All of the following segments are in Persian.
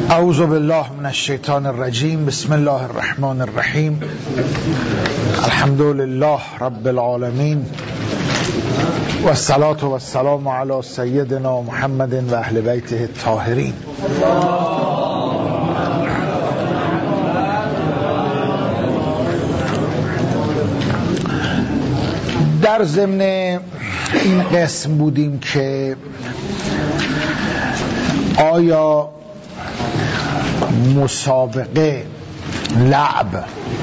اعوذ بالله من الشیطان الرجیم. بسم الله الرحمن الرحیم. الحمد لله رب العالمین و الصلاة و السلام علی سیدنا محمد و اهل بیته الطاهرین. در ضمن این قسم بودیم که آیا مسابقه لعب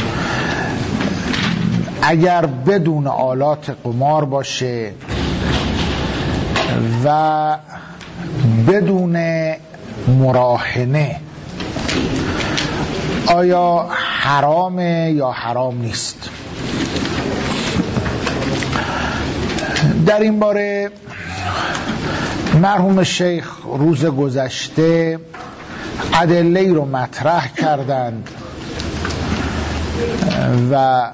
اگر بدون آلات قمار باشه و بدون مراهنه آیا حرامه یا حرام نیست؟ در این باره مرحوم شیخ روز گذشته ادله‌ای رو مطرح کردند و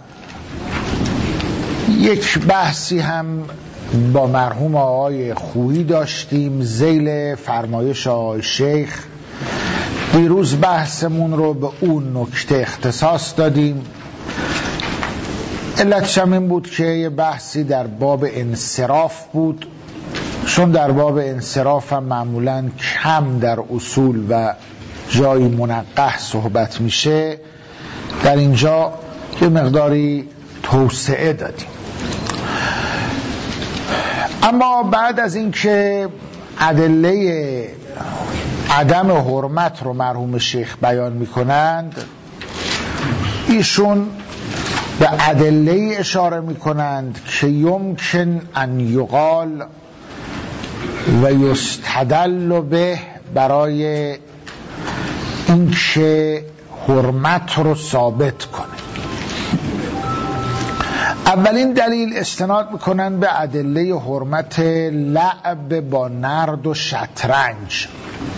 یک بحثی هم با مرحوم آقای خویی داشتیم ذیل فرمایش آقای شیخ. دیروز بحثمون رو به اون نکته اختصاص دادیم. علتش هم این بود که یه بحثی در باب انصراف بود، چون در باب انصراف هم معمولاً کم در اصول و جایی منقح صحبت میشه، در اینجا یه مقداری توسعه دادیم. اما بعد از اینکه ادله عدم حرمت رو مرحوم شیخ بیان میکنند، ایشون به ادله اشاره میکنند که یمکن ان یقال و یستدل به برای اینکه حرمت رو ثابت کنه. اولین دلیل استناد میکنن به ادله حرمت لعب با نرد و شطرنج.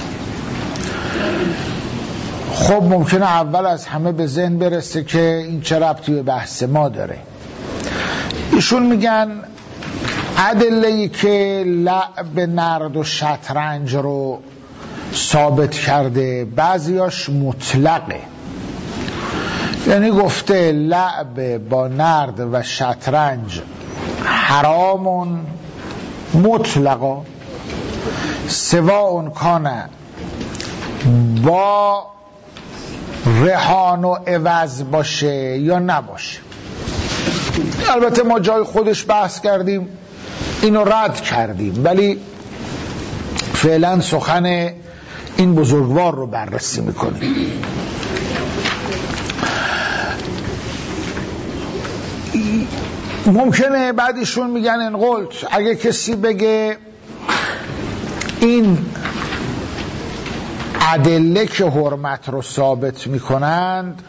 خب ممکنه اول از همه به ذهن برسه که این چه ربطی به بحث ما داره. ایشون میگن ادله‌ای که لعب نرد و شطرنج رو ثابت کرده بعضیاش مطلقه، یعنی گفته لعب با نرد و شطرنج حرامون مطلقا سواء کان با رهان و عوض باشه یا نباشه. البته ما جای خودش بحث کردیم، اینو رد کردیم، ولی فعلا سخن این بزرگوار رو بررسی میکنیم. ممکنه بعدیشون میگن انقلت اگه کسی بگه این ادله که حرمت رو ثابت میکنند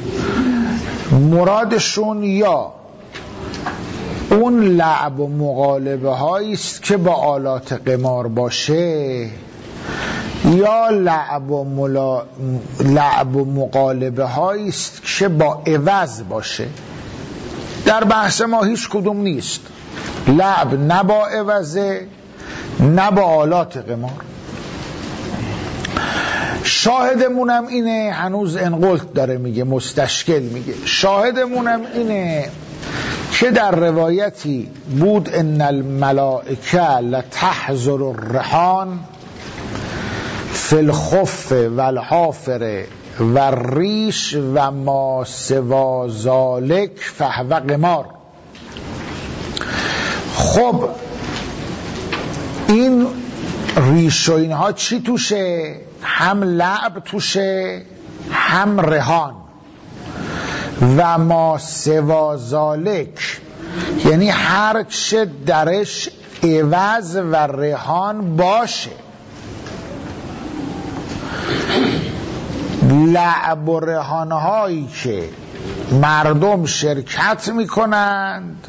مرادشون یا اون لعب و مغالبه هایی است که با آلات قمار باشه یا لعب و مغالبه هایی است که با عوض باشه. در بحث ما هیچ کدوم نیست، لعب نه با عوضه نه با آلات قمار. شاهدمونم اینه، هنوز انقلت داره میگه، مستشکل میگه، شاهدمونم اینه که در روایتی بود ان الملائکه لتحذر الرهان فی الخف و الحافر و الریش و ما سوا ذالک فهو قمار. خب این ریش و اینها چی توشه؟ هم لعب توشه هم رهان. و ما سوا ذالک یعنی هر چه درش عوض و رهان باشه. لعب و رهانهایی که مردم شرکت میکنند،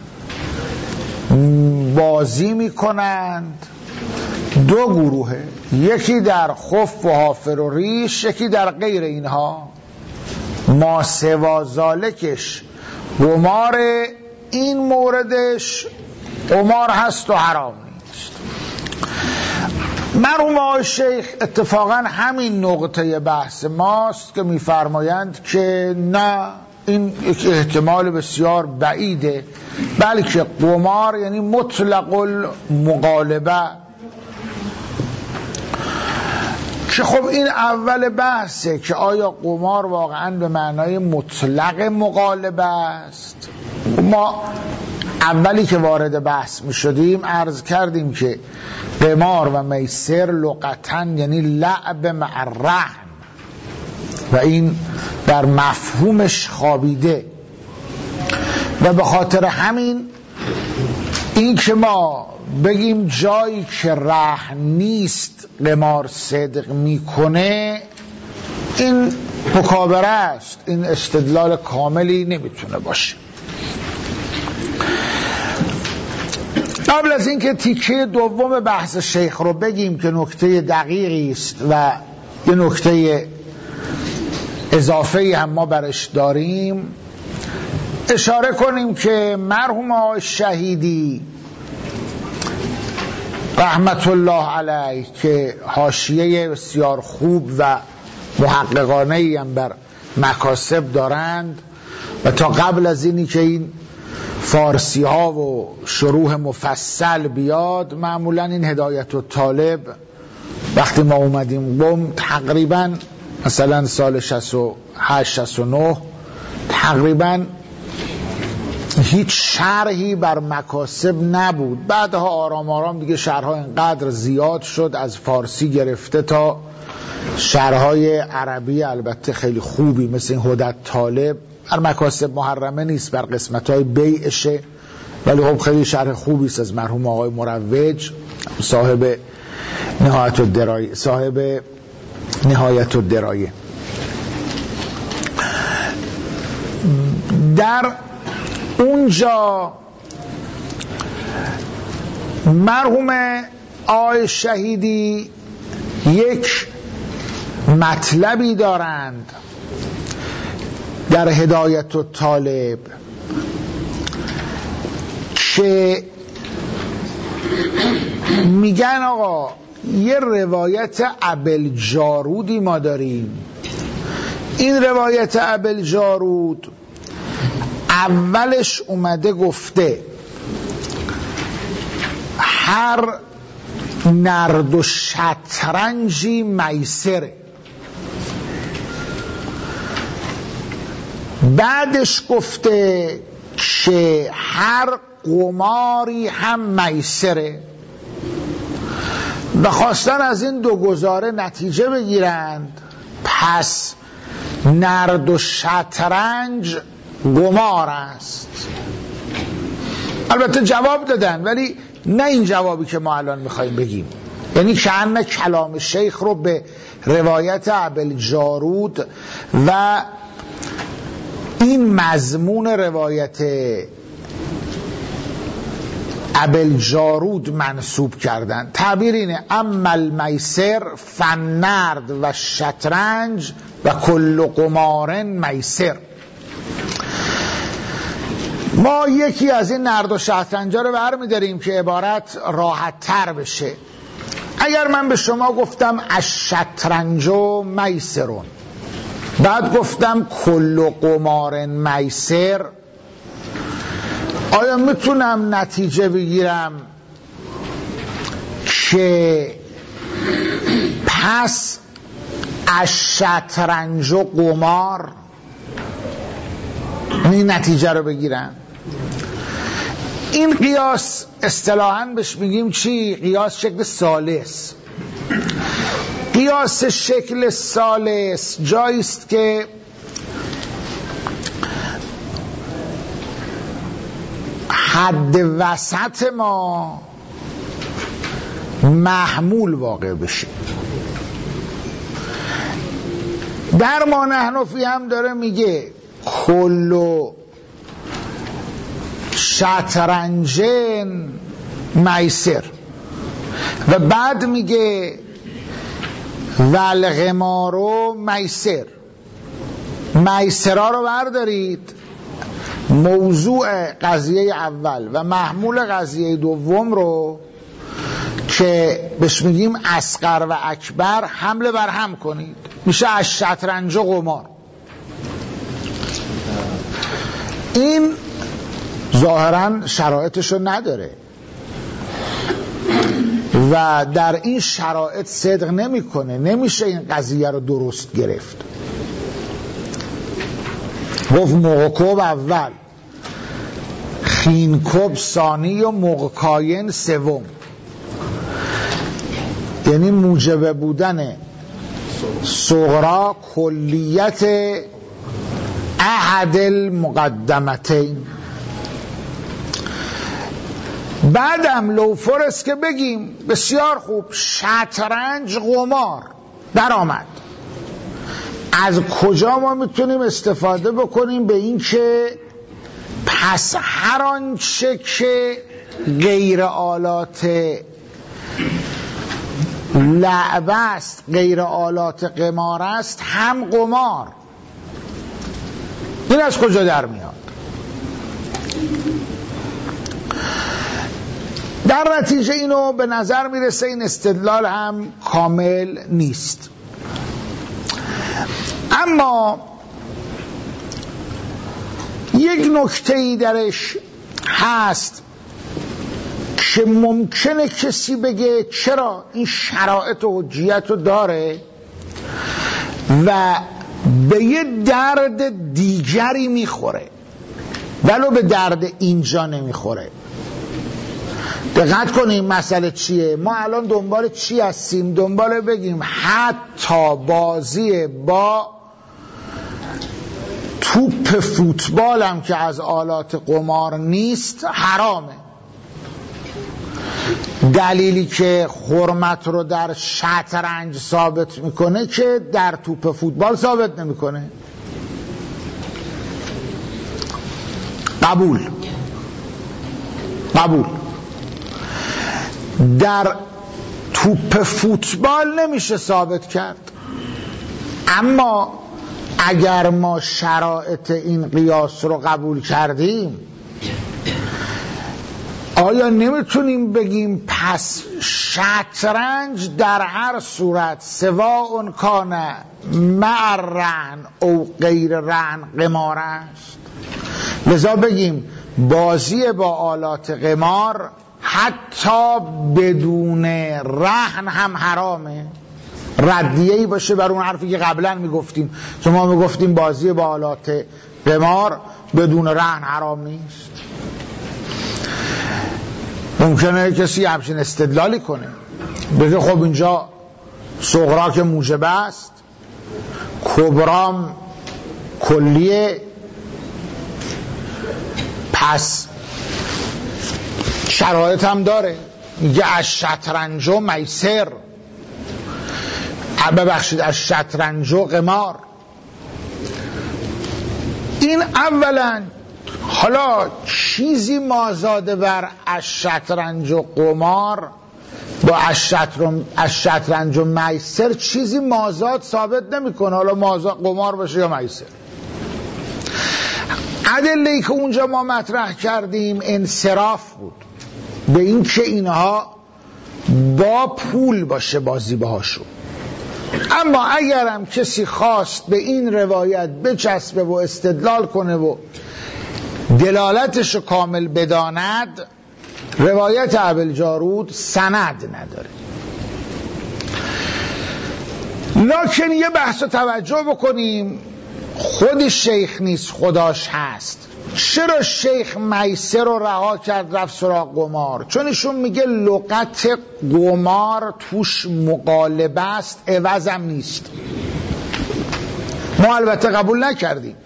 بازی میکنند، دو گروهه، یکی در خف و حافر و ریش، یکی در غیر اینها. ما سوا ذالکش قمار، این موردش قمار هست و حرام نیست. مرحوم آقای شیخ اتفاقا همین نقطه بحث ماست که میفرمایند که نه، این یک احتمال بسیار بعیده، بلکه قمار یعنی مطلق المغالبه، که خب این اول بحثه که آیا قمار واقعا به معنای مطلق مغالبه است. ما اولی که وارد بحث می شدیم عرض کردیم که قمار و میسر لغتاً یعنی لعب مع الرهن و این در مفهومش خوابیده و به خاطر همین این که ما بگیم جایی که رهن نیست قمار صدق میکنه، این مکابره است، این استدلال کاملی نمیتونه باشه. قبل از اینکه تیکه دوم بحث شیخ رو بگیم که نکته دقیقی است و یه نکته اضافه‌ای هم ما برش داریم، اشاره کنیم که مرحوم آقای شهیدی رحمت الله علیه که حاشیه بسیار خوب و محققانه‌ای هم بر مکاسب دارند و تا قبل از اینی که این فارسی ها و شروح مفصل بیاد، معمولا این هدایت الطالب وقتی ما اومدیم قم تقریبا مثلا سال 68-69 تقریبا هیچ شرحی بر مکاسب نبود. بعدها آرام آرام دیگه شرحها اینقدر زیاد شد، از فارسی گرفته تا شرحهای عربی البته خیلی خوبی مثل این هدایت طالب، بر مکاسب محرمه نیست، بر قسمت‌های بیعشه، ولی خب خیلی شرح خوبی است از مرحوم آقای مروج صاحب نهایت الدرایه. در اونجا مرحوم آقای شهیدی یک مطلبی دارند در هدایت الطالب که میگن آقا یه روایت ابوالجارودی ما داریم. این روایت ابوالجارود اولش اومده گفته هر نرد و شطرنجی میسره، بعدش گفته که هر قماری هم میسره و خواستن از این دو گزاره نتیجه بگیرند، پس نرد و شطرنج قمار است. البته جواب دادن ولی نه این جوابی که ما الان میخواییم بگیم، یعنی کأن کلام شیخ رو به روایت ابوالجارود و این مضمون روایت ابوالجارود منسوب کردن. تعبیر اینه اما المیسر فالنرد و شطرنج و کل قمار میسر. ما یکی از این نرد و شطرنجا رو برمی‌داریم که عبارت راحت تر بشه. اگر من به شما گفتم الشطرنج میسرون، بعد گفتم کل قمار میسر، آیا میتونم نتیجه بگیرم که پس الشطرنج و قمار، این نتیجه رو بگیرم؟ این قیاس اصطلاحاً بهش میگیم چی؟ قیاس شکل ثالث. قیاس شکل ثالث جاییست که حد وسط ما محمول واقع بشه. در ما نحنفی هم داره میگه کلو شطرنجن میسر و بعد میگه والغمارو میسر. میسرها رو بردارید، موضوع قضیه اول و محمول قضیه دوم رو که بهش میگیم اصغر و اکبر حمله بر هم کنید، میشه از شطرنج و قمار. این ظاهرا شرایطشو نداره و در این شرایط صدق نمیکنه، نمیشه این قضیه رو درست گرفت. گفت موقعکوب اول، خینکوب ثانی و موقعکاین سوم، یعنی موجب بودن صغرا کلیت احد المقدمتین. بعدم لوفرست که بگیم بسیار خوب، شطرنج قمار در آمد. از کجا ما میتونیم استفاده بکنیم به این که پس هر آنچه که غیر آلات لعب است، غیر آلات قمار است، هم قمار. این از کجا در میاد؟ در نتیجه اینو به نظر میرسه این استدلال هم کامل نیست. اما یک نکته‌ای درش هست که ممکنه کسی بگه چرا این شرایط و حجیت رو داره و به یه درد دیگری میخوره ولو به درد اینجا نمیخوره. دقت کنیم مسئله چیه. ما الان دنبال چی هستیم؟ دنبال بگیم حتی بازی با توپ فوتبال هم که از آلات قمار نیست حرامه. دلیلی که حرمت رو در شطرنج ثابت میکنه که در توپ فوتبال ثابت نمیکنه. قبول در توپ فوتبال نمیشه ثابت کرد. اما اگر ما شرایط این قیاس رو قبول کردیم، آیا نمیتونیم بگیم پس شطرنج در هر صورت سواء کان مع الرهن او غیر رهن قمار است؟ لذا بگیم بازی با آلات قمار حتی بدون رهن هم حرامه. ردیه‌ای باشه بر اون حرفی که قبلا میگفتیم، چون ما میگفتیم بازی با آلات قمار بدون رهن حرام نیست. ممکنه کسی همچین استدلالی کنه، بگه خب اینجا صغرا که موجب است، کبرام کلیه، پس شرایط هم داره. میگه از شطرنج و میسر، ببخشید از شطرنج و قمار. این اولا حالا چیزی مازاده بر از شطرنج و قمار با از شطرنج و میسر چیزی مازاد ثابت نمیکنه. حالا مازاد قمار باشه یا میسر. ادله‌ای که اونجا ما مطرح کردیم انصراف بود به این که اینها با پول باشه بازی باهاشون. اما اگرم کسی خواست به این روایت بچسبه و استدلال کنه و دلالتش رو کامل بداند، روایت ابوالجارود سند نداره. لکن یه بحث رو توجه بکنیم، خود شیخ نیست خداش هست. چرا شیخ میسر رو رها کرد رفت سراغ قمار؟ چون ایشون میگه لغت قمار توش مقالبه است، عوضم نیست. ما البته قبول نکردیم،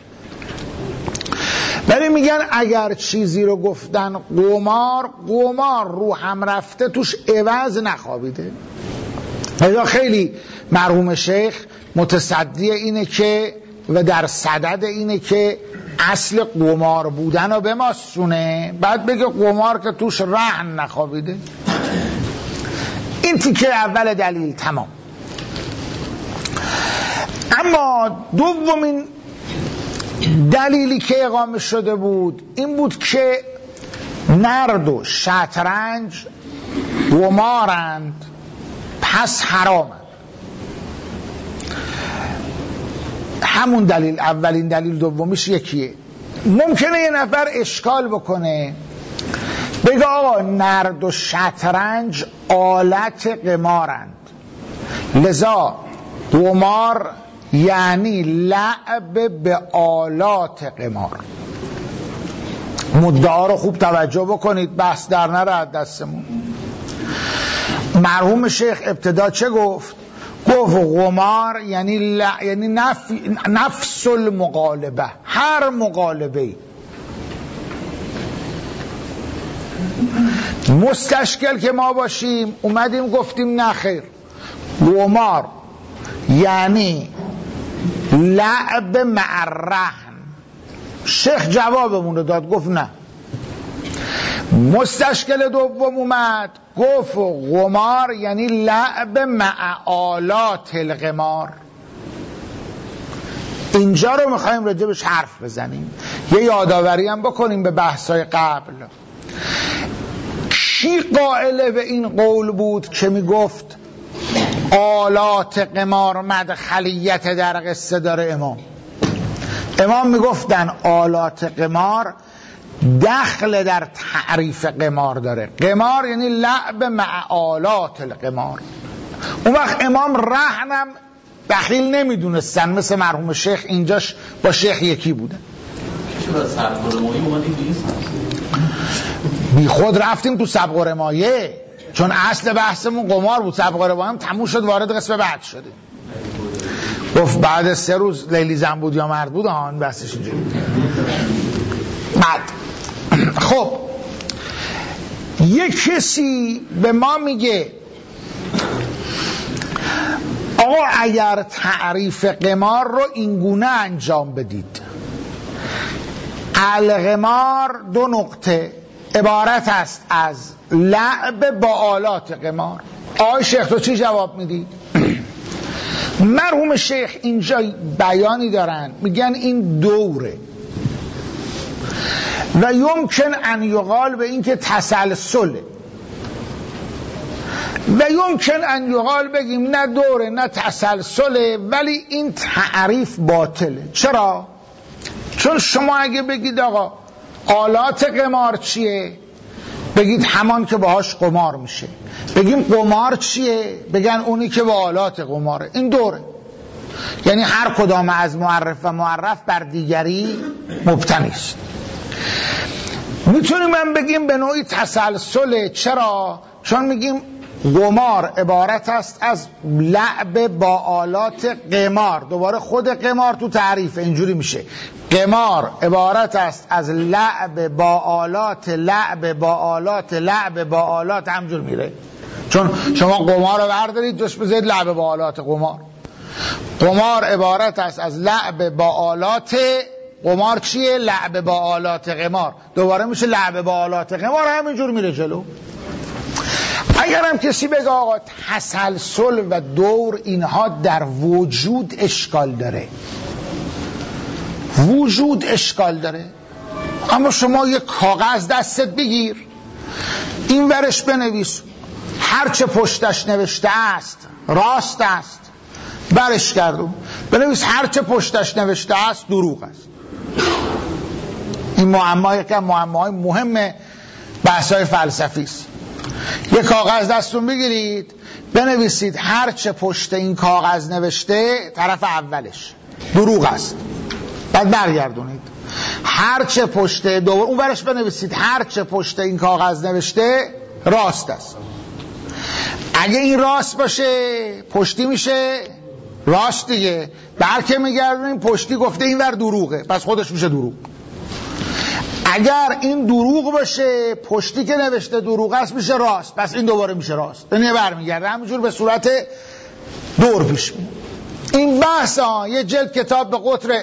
ولی میگن اگر چیزی رو گفتن قمار رو هم رفته توش عوض نخوابیده. لذا خیلی مرحوم شیخ متصدی اینه که و در صدد اینه که اصل قمار بودن رو بماسونه، بعد بگه قمار که توش رهن نخوابیده. این تیکه اول دلیل تمام. اما دومین دلیلی که اقامه شده بود این بود که نرد و شطرنج قمارند پس حرامند. همون دلیل، اولین دلیل دومیش یکیه. ممکنه یه نفر اشکال بکنه بگه آقا نرد و شطرنج آلت قمارند، لذا قمار یعنی لعب به آلات قمار. مدعا رو خوب توجه بکنید، بحث در نره از دستمون. مرحوم شیخ ابتدا چه گفت؟ گفت قمار یعنی نفس المقالبه، هر مقالبه. مستشکل که ما باشیم اومدیم گفتیم نه خیر، قمار یعنی لعب مع الرهن. شیخ جوابمون رو داد، گفت نه. مستشکل دوم اومد گفت قمار یعنی لعب مع آلات القمار. اینجا رو میخوایم راجبش حرف بزنیم، یه یادآوری هم بکنیم به بحثای قبل. کی قائل به این قول بود که میگفت آلات قمار مدخلیت در قصه داره؟ امام میگفتن آلات قمار دخل در تعریف قمار داره. قمار یعنی لعب مع آلات القمار. اون وقت امام رهنم بخیل نمیدونستن، مثل مرحوم شیخ اینجاش با شیخ یکی بودن. بی خود رفتیم تو سبق و رمایه، چون اصل بحثمون قمار بود. سبق و رمایه هم تموم شد، وارد قسم بعد شده. گفت بعد 3 روز لیلی زن بود یا مرد بود، آن بحثش اینجوری. بعد خب یک کسی به ما میگه آقا اگر تعریف قمار رو اینگونه انجام بدید، القمار 2 نقطه عبارت است از لعب با آلات قمار. آقای شیخ تو چی جواب میدی؟ مرحوم شیخ اینجا بیانی دارن، میگن این دوره و یمکن ان یقال به این که تسلسله و یمکن ان یقال بگیم نه دوره نه تسلسله، ولی این تعریف باطله. چرا؟ چون شما اگه بگید آقا آلات قمار چیه، بگید همان که باهاش قمار میشه. بگیم قمار چیه، بگن اونی که با آلات قماره. این دوره، یعنی هر کدام از معرف و معرف بر دیگری مبتنی است. میتونیم من بگیم به نوعی تسلسله. چرا؟ چون میگیم قمار عبارت است از لعب با آلات قمار. دوباره خود قمار تو تعریف اینجوری میشه، قمار عبارت است از لعب با آلات، لعب با آلات، لعب با آلات، همجور میره. چون شما قمار رو بردارید جوش بذارید لعب با آلات قمار. قمار عبارت است از لعب با آلات قمار. چیه؟ لعب با آلات قمار. دوباره میشه لعب با آلات قمار، همینجور میره جلو. اگر هم کسی بگه آقا تسلسل و دور اینها در وجود اشکال داره، وجود اشکال داره، اما شما یک کاغذ دستت بگیر، این ورش بنویس هرچه پشتش نوشته است راست است، برش کردم بنویس هرچه پشتش نوشته است دروغ است. این معمای که معماهای مهم بحث‌های فلسفی است. یک کاغذ دستون بگیرید بنویسید هرچه پشت این کاغذ نوشته طرف اولش دروغ است، بعد برگردونید هرچه پشت دوباره اون برش بنویسید هرچه پشت این کاغذ نوشته راست است. اگه این راست باشه پشتی میشه راست دیگه، بلکه میگردونیم پشتی گفته این ور دروغه، پس خودش میشه دروغ. اگر این دروغ باشه پشتی که نوشته دروغ است میشه راست، پس این دوباره میشه راست، یعنی برمیگرده همینجور به صورت دور پیش میره. این بحث یه جلد کتاب به قطر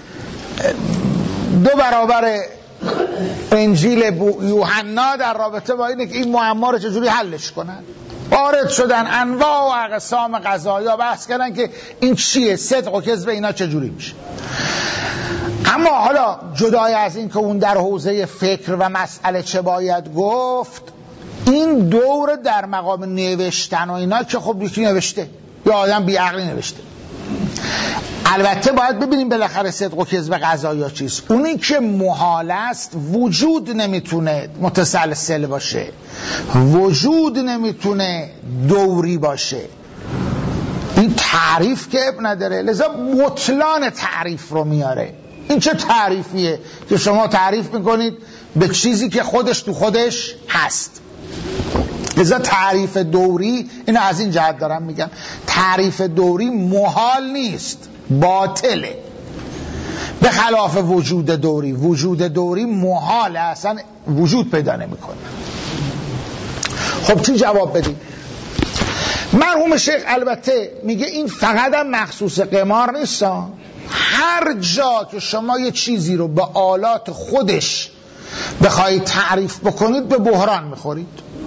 2 برابر انجیل یوحنا در رابطه با اینه که این معما رو چجوری حلش کنن. وارد شدن انواع و اقسام قضایا بحث کردن که این چیه، صدق و کذب اینا چجوری میشه. اما حالا جدای از این که اون در حوزه فکر و مسئله چه باید گفت، این دور در مقام نوشتن و اینا که خب یکی نوشته یا آدم بیعقلی نوشته. البته باید ببینیم بالاخره صدق و کذب قضایا چیست. اونی که محال است وجود نمیتونه متسلسل باشه، وجود نمیتونه دوری باشه. این تعریف که اب نداره، لذا بطلان تعریف رو میاره. این چه تعریفیه که شما تعریف میکنید به چیزی که خودش تو خودش هست؟ لذا تعریف دوری، اینو از این جهت دارم میگم، تعریف دوری محال نیست، باطله. به خلاف وجود دوری، وجود دوری محاله، اصلا وجود پیدا نمیکنه. خب چی جواب بدیم؟ مرحوم شیخ البته میگه این فقط هم مخصوص قمار نیست، هر جا که شما یه چیزی رو به آلات خودش بخواید تعریف بکنید به بحران میخورید.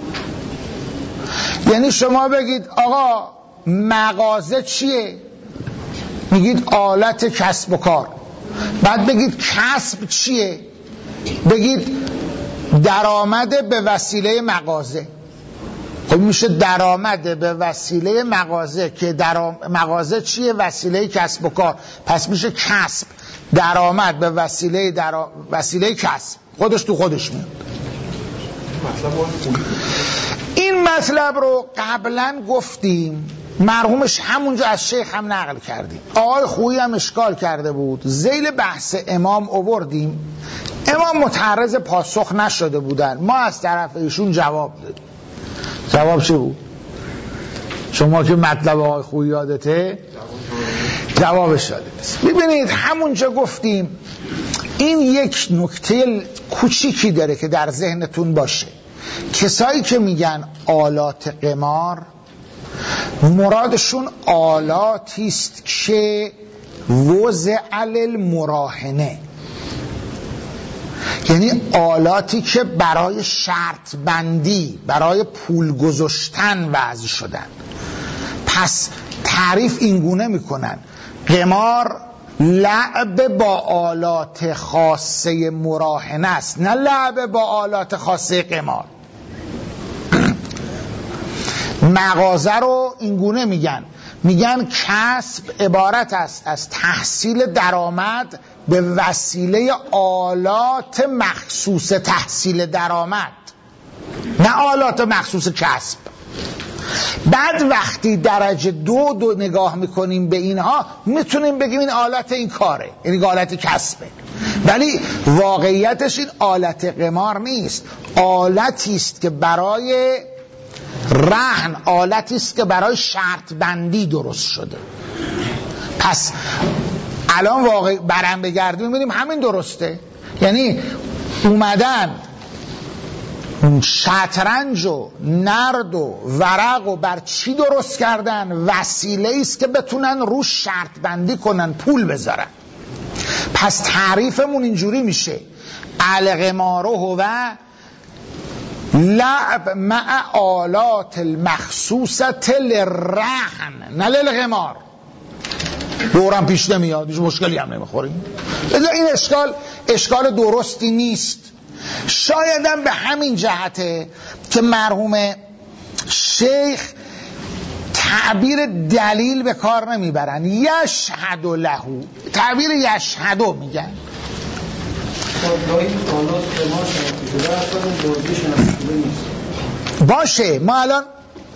یعنی شما بگید آقا مغازه چیه؟ میگید آلت کسب و کار. بعد بگید کسب چیه؟ بگید درآمد به وسیله مغازه. خب میشه درآمد به وسیله مغازه که مغازه چیه؟ وسیله کسب و کار. پس میشه کسب، درآمد به وسیله کسب. خودش تو خودش میاد. این مطلب رو قبلا گفتیم، مرحومش همونجا از شیخ هم نقل کردیم، آقای خویی هم اشکال کرده بود، ذیل بحث امام آوردیم، امام متعرض پاسخ نشده بودن، ما از طرف ایشون جواب دادیم. جواب چه بود؟ شما که مطلب آقای خویی یادته؟ جوابش یادته. ببینید همونجا گفتیم این یک نکته کوچیکی داره که در ذهنتون باشه. کسایی که میگن آلات قمار، مرادشون آلاتی است که وضع للمراهنه، یعنی آلاتی که برای شرط بندی، برای پول گذاشتن وضع شدن. پس تعریف اینگونه میکنن قمار لعب با آلات خاصه مراهنه است، نه لعب با آلات خاصه قمار. مغازه رو اینگونه میگن کسب عبارت است از تحصیل درآمد به وسیله آلات مخصوص تحصیل درآمد، نه آلات مخصوص کسب. بعد وقتی درجه دو نگاه میکنیم به اینها، میتونیم بگیم این آلت این کاره، یعنی آلت کسبه. ولی واقعیتش این آلت قمار نیست، آلتی است که برای رهن، آلتی است که برای شرط بندی درست شده. پس الان واقع برم بگردیم میبینیم همین درسته. یعنی اومدن شطرنج و نرد و ورق و بر چی درست کردن؟ وسیله است که بتونن روش شرط بندی کنن، پول بذارن. پس تعریفمون اینجوری میشه: القمار و لعب مع آلات المخصوصه للرهن، نه للقمار. دورم پیش نمیاد، هیچ مشکلی هم نمیخوریم. این اشکال درستی نیست. شایدم به همین جهته که مرحوم شیخ تعبیر دلیل به کار نمیبرن، یشهد له، تعبیر یشهدو میگن. باشه، ما الان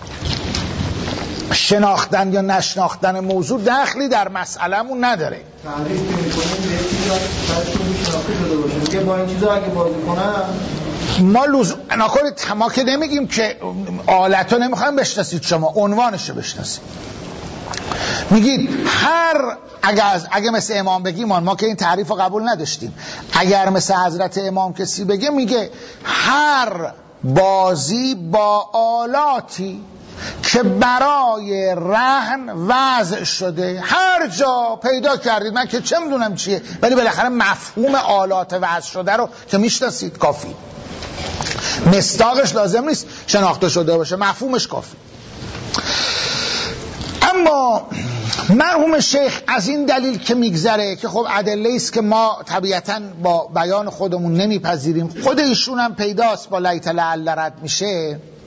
شناختن یا نشناختن موضوع دخلی در مسئله‌مون نداره. تعریف می‌کنیم یه چیزا که با این چیزا اگه بازی کنن ما نکنید، ما که نمیگیم که آلتو نمیخوایم بشناسید، شما عنوانشو بشناسید. میگید اگه مثل امام بگیم، ما که این تعریف رو قبول نداشتیم، اگر مثل حضرت امام کسی بگه، میگه هر بازی با آلاتی که برای رهن وضع شده، هر جا پیدا کردید، من که چه میدونم چیه، ولی بالاخره مفهوم آلات وضع شده رو که میشناسید کافی. مصداقش لازم نیست شناخته شده باشه، مفهومش کافی. اما مرحوم شیخ از این دلیل که میگذره که خب ادله است که ما طبیعتاً با بیان خودمون نمیپذیریم، خود ایشون هم پیداست با لیت لعل رد میشه،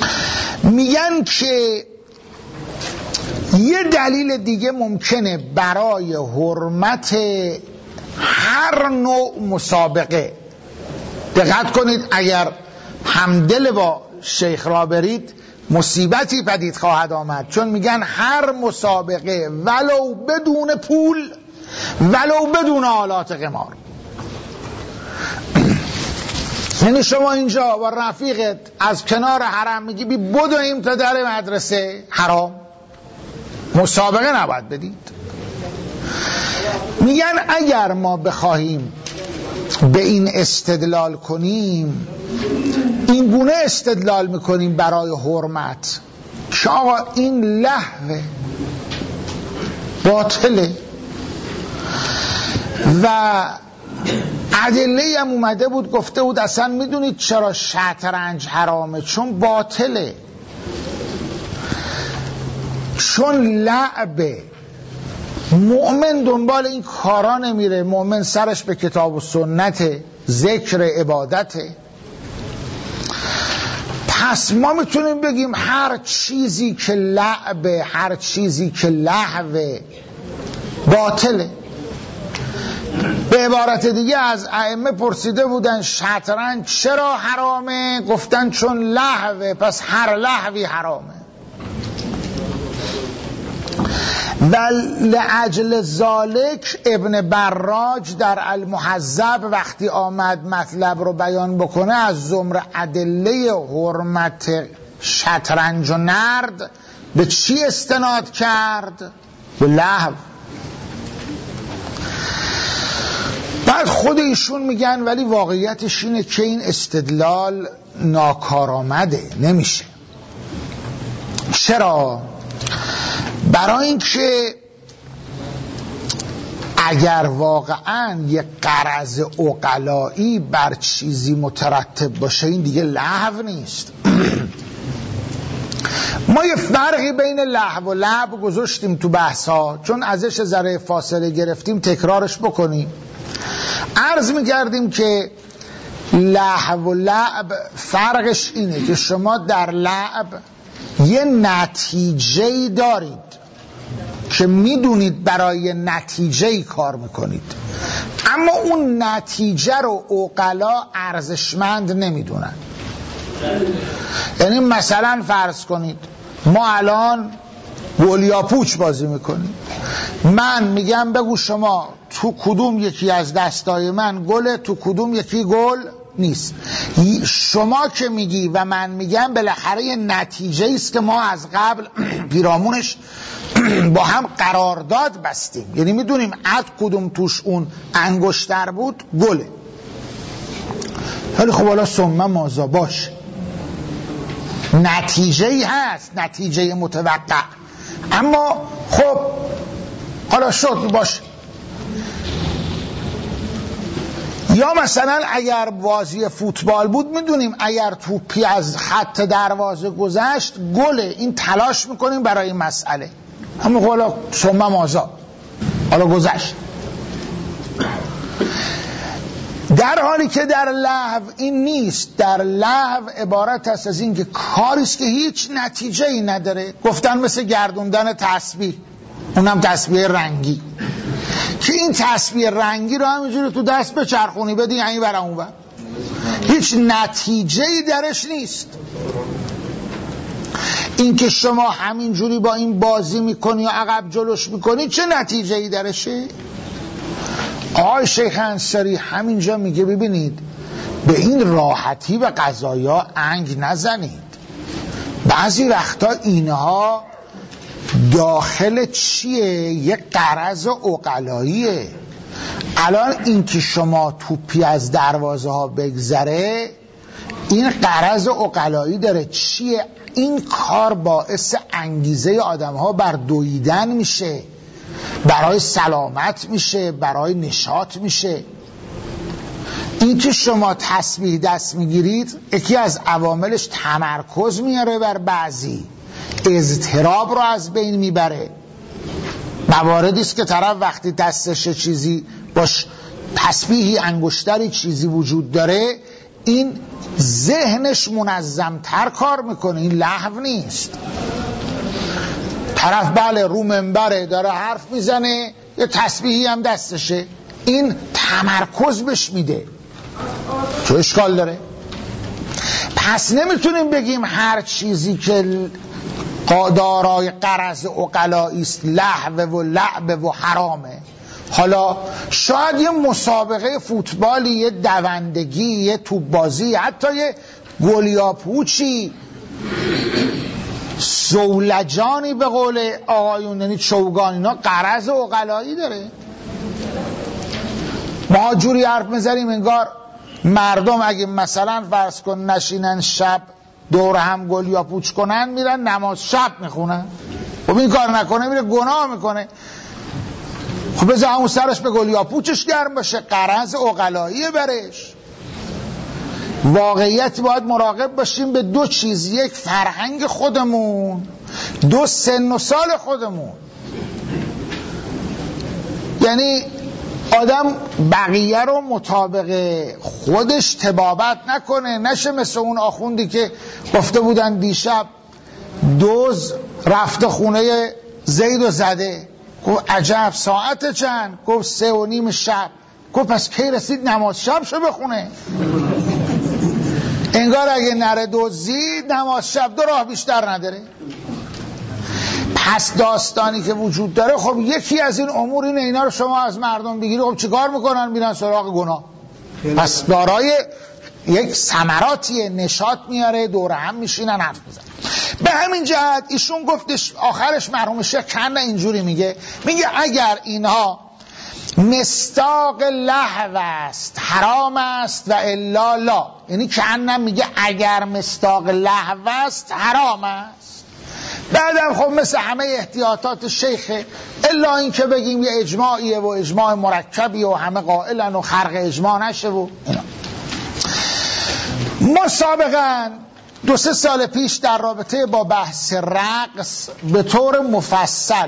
میگن که یه دلیل دیگه ممکنه برای حرمت هر نوع مسابقه. دقت کنید، اگر همدل با شیخ را برید مصیبتی پدید خواهد آمد، چون میگن هر مسابقه ولو بدون پول ولو بدون آلات قمار. یعنی شما اینجا با رفیقت از کنار حرم میگی بی بدویم تا در مدرسه، حرام، مسابقه نباید بدید. میگن اگر ما بخواهیم به این استدلال کنیم، این گونه استدلال میکنیم برای حرمت که آقا این لهوه، باطله، و ادله هم اومده بود گفته بود اصلا میدونید چرا شطرنج حرامه؟ چون باطله، چون لعبه. مؤمن دنبال این کارا نمیره، مؤمن سرش به کتاب و سنت، ذکر، عبادته. پس ما میتونیم بگیم هر چیزی که لعبه، هر چیزی که لهوه، باطله. به عبارت دیگه از ائمه پرسیده بودن شطرنج چرا حرامه؟ گفتن چون لهوه، پس هر لهوی حرامه. و لأجل ذالک ابن براج در المهذب وقتی آمد مطلب رو بیان بکنه از زمره ادله حرمت شطرنج و نرد به چی استناد کرد؟ به لهو. بعد خود ایشون میگن ولی واقعیتش اینه که این استدلال ناکارآمده، نمیشه. چرا؟ برای اینکه اگر واقعا یک غرض عقلایی بر چیزی مترتب باشه این دیگه لهو نیست. ما یه فرقی بین لهو و لعب گذاشتیم تو بحثا، چون ازش ذره فاصله گرفتیم تکرارش بکنیم. عرض می‌کردیم که لهو و لعب فرقش اینه که شما در لعب یه نتیجه‌ای دارید که میدونید برای نتیجه‌ای کار میکنید، اما اون نتیجه رو عقلا ارزشمند نمیدونن. یعنی مثلا فرض کنید ما الان گلیا پوچ بازی میکنیم، من میگم بگو شما تو کدوم یکی از دستای من گله، تو کدوم یکی گل نیست. شما که میگی و من میگم بالاخره یه نتیجه است که ما از قبل پیرامونش با هم قرارداد بستیم، یعنی میدونیم عد کدوم توش اون انگشتر بود گله. ولی خب حالا ثم ماذا باشه، نتیجه‌ای هست، نتیجه متوقع، اما خب حالا شد باشه. یا مثلا اگر بازی فوتبال بود میدونیم اگر توپی از خط دروازه گذشت گله، این تلاش میکنیم برای این مسئله، اما حالا ثم ماذا، حالا گذشت. در حالی که در لهو این نیست. در لهو عبارت است از این که کاریست که هیچ نتیجه ای نداره. گفتن مثل گردوندن تسبیح، اونم تسبیح رنگی، که این تسبیح رنگی رو همینجوری تو دست بچرخونی بدی این برم اون بر، هیچ نتیجه ای درش نیست. این که شما همینجوری با این بازی میکنی یا عقب جلوش میکنی چه نتیجه ای درشه؟ آقای شیخ انصاری همینجا میگه ببینید به این راحتی به قضایا انگ نزنید. بعضی وقتا اینها داخل چیه؟ یک غرض عقلاییه. الان این که شما توپی از دروازه ها بگذره این غرض عقلایی داره. چیه؟ این کار باعث انگیزه آدم ها بر دویدن میشه، برای سلامت میشه، برای نشاط میشه. این که شما تسبیح دست میگیرید یکی از عواملش تمرکز میاره بر بعضی، اضطراب رو از بین میبره. مواردی است که طرف وقتی دستش چیزی باش تسبیحی انگشتری چیزی وجود داره این ذهنش منظمتر کار میکنه، این لهو نیست. طرف بله رو منبره داره حرف میزنه، یه تسبیحی هم دستشه، این تمرکز بهش میده، چه اشکال داره؟ پس نمیتونیم بگیم هر چیزی که دارای غرض عقلایی است لهو و لعب و حرامه. حالا شاید یه مسابقه فوتبالی، یه دوندگی، یه توپ بازی، حتی یه گلیاپوچی، سولجانی به قول آقایون، یعنی چوگان، اینا غرض عقلایی داره. ما جوری حرف میزنیم انگار مردم اگه مثلا فرض کن نشینن شب دور هم گلیاپوچ کنن میرن نماز شب میخونن. خب این کار نکنه میره گناه میکنه. خب بذار همون سرش به گلیاپوچش گرم باشه، غرض عقلاییه برش. واقعیت باید مراقب باشیم به دو چیز، یک فرهنگ خودمون، دو سن و سال خودمون. یعنی آدم بقیه رو مطابق خودش طبابت نکنه، نشه مثل اون آخوندی که گفته بودن دیشب دوز رفته خونه زید و زده. گفت عجب ساعت چند؟ گفت 3:30 شب. گفت پس کی رسید نماز شب شو بخونه؟ انگار اگه نره دزدید نماز شب 2 راه بیشتر نداره. پس داستانی که وجود داره، خب یکی از این امور اینه، اینا رو شما از مردم بگیری، خب چیکار میکنن؟ میرن سراغ گناه. پس دارای یک ثمراتیه، نشاط میاره، دور هم میشینن حرف میزنن. به همین جهت ایشون گفتش آخرش مرحوم شیخ کنه اینجوری میگه اگر اینها مصداق لهو است حرام است و الا لا، یعنی کنه میگه اگر مصداق لهو است حرام است. بعدم خب مثل همه احتیاطات شیخه، الا این که بگیم یه اجماعیه و اجماع مرکبیه و همه قائلن و خرق اجماع نشه و اینا. ما سابقا 2-3 سال پیش در رابطه با بحث رقص به طور مفصل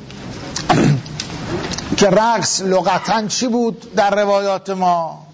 که رقص لغتاً چی بود در روایات ما،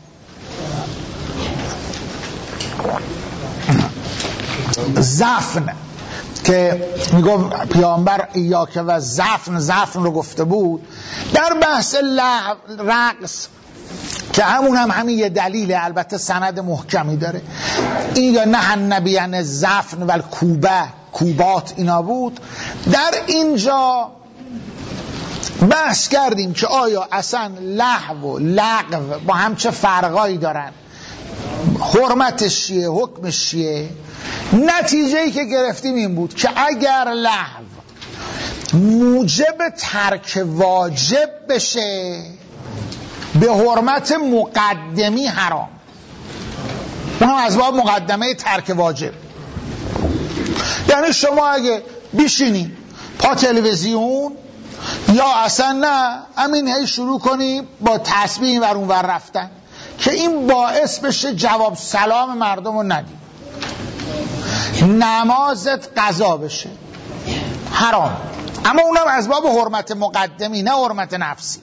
زفن، که میگفت پیامبر ایاک و زفن رو گفته بود. در بحث رقص که همین یه دلیل، البته سند محکمی داره، این یا نه النبی یعنی زفن و کوبات اینا بود. در اینجا بحث کردیم که آیا اصلا لهو و لغو با هم چه فرقایی دارن، حرمتش چیه، حکمش چیه. نتیجه‌ای که گرفتیم این بود که اگر لهو موجب ترک واجب بشه به حرمت مقدمی حرام، اونم از باب مقدمه ترک واجب. یعنی شما اگه بشینی پا تلویزیون یا اصلا نه همین هی شروع کنی با تسبیح این ور اون ور رفتن که این باعث بشه جواب سلام مردم رو ندی، نمازت قضا بشه، حرام. اما اونم از باب حرمت مقدمی نه حرمت نفسی.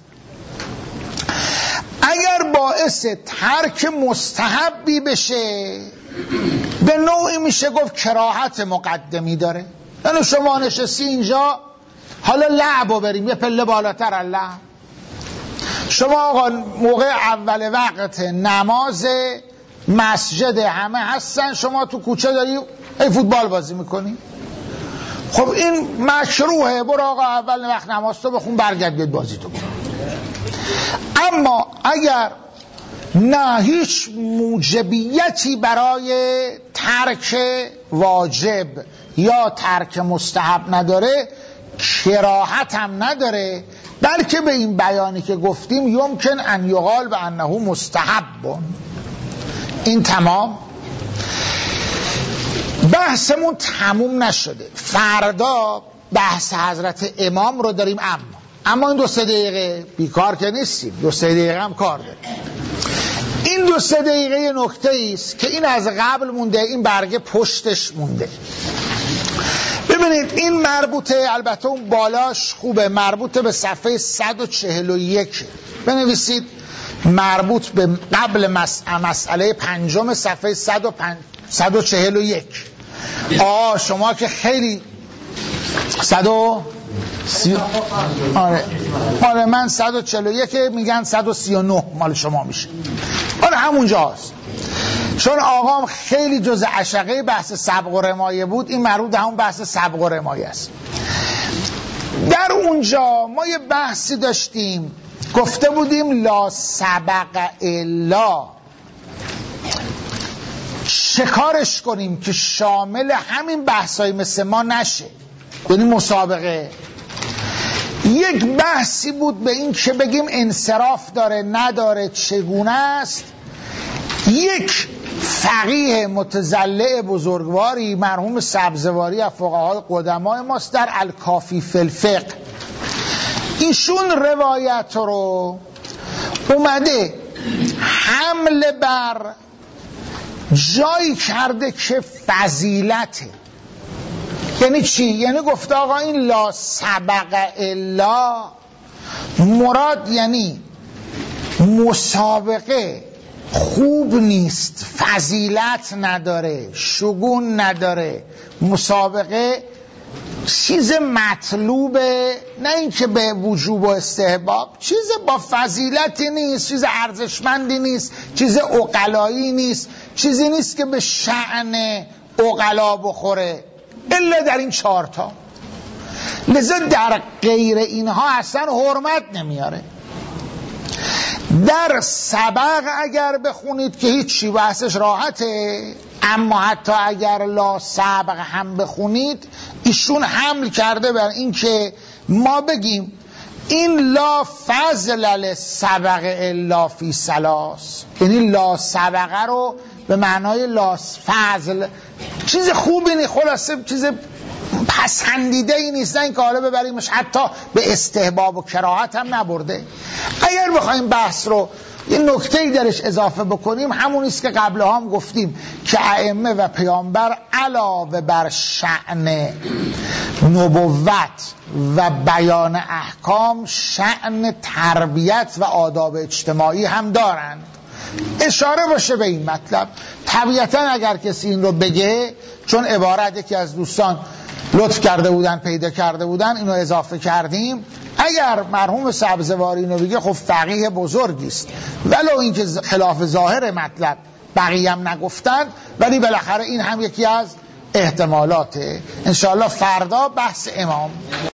اگر باعث ترک مستحبی بشه به نوعی میشه گفت کراهت مقدمی داره. یعنی شما نشستی اینجا، حالا لعبو بریم یه پله بالاتر الله، شما آقا موقع اول وقت نماز مسجد همه هستن، شما تو کوچه داری فوتبال بازی میکنی، خب این مشروعه، برو آقا اول وقت نماز تو بخون برگرد بیاد بازی تو بکن. اما اگر نه هیچ موجبیتی برای ترک واجب یا ترک مستحب نداره، کراهت هم نداره، بلکه به این بیانی که گفتیم یمکن ان یقال به انه مستحب. این تمام. بحثمون تموم نشده، فردا بحث حضرت امام رو داریم. اما این 2-3 دقیقه بیکار که نیستیم، 2-3 دقیقه هم کار داریم. این 2-3 دقیقه نکته ایست که این از قبل مونده، این برگه پشتش مونده. ببینید این مربوطه، البته اون بالاش خوبه، مربوطه به صفحه 141. بنویسید مربوط به قبل مسئله 5 صفحه 141. شما که خیلی 130 آره من 141 میگن 139 مال شما میشه. آره همونجاست. چون آقام خیلی جز عشقه بحث سبق و رمایه بود، این مربوط به همون بحث سبق و رمایه است. در اونجا ما یه بحثی داشتیم، گفته بودیم لا سبق الا چه کارش کنیم که شامل همین بحثایی مثل ما نشه، یعنی مسابقه. یک بحثی بود به این که بگیم انصراف داره نداره چگونه است. یک فقیه متزلع بزرگواری مرحوم سبزواری از فقهای قدمای ماست در الکافی فی الفقه، ایشون روایت رو اومده حمله بر جایی کرده که فضیلته. یعنی چی؟ یعنی گفته آقا این لا سبق الا مراد یعنی مسابقه خوب نیست، فضیلت نداره، شگون نداره، مسابقه چیز مطلوبه، نه اینکه به وجوب و استحباب، چیز با فضیلتی نیست، چیز ارزشمندی نیست، چیز عقلایی نیست، چیزی نیست که به شأن عقلا بخوره الا در این 4 تا. لذا در غیر اینها اصلا حرمت نمیاره. در سبق اگر بخونید که هیچی بحثش راحته، اما حتی اگر لا سبق هم بخونید ایشون حمل کرده بر این که ما بگیم این لا فضل للسبق الا فی ثلاث، یعنی لا سبقه رو به معنای لا فضل چیز خوبی نیست، خلاصه چیز پسندیده ای نیست، نه این که حالا ببریمش حتی به استحباب و کراهت هم نبرده. اگر بخوایم بحث رو یه نکته‌ای درش اضافه بکنیم، همون است که قبلا هم گفتیم که ائمه و پیامبر علاوه بر شأن نبوت و بیان احکام شأن تربیت و آداب اجتماعی هم دارند. اشاره باشه به این مطلب. طبیعتا اگر کسی این رو بگه، چون عبارت یکی از دوستان لطف کرده بودن پیدا کرده بودن اینو اضافه کردیم، اگر مرحوم سبزواری اینو بگه خب فقیه بزرگی است، ولو اینکه خلاف ظاهر مطلب بقیه هم نگفتن، ولی بالاخره این هم یکی از احتمالاته. انشاءالله فردا بحث امام.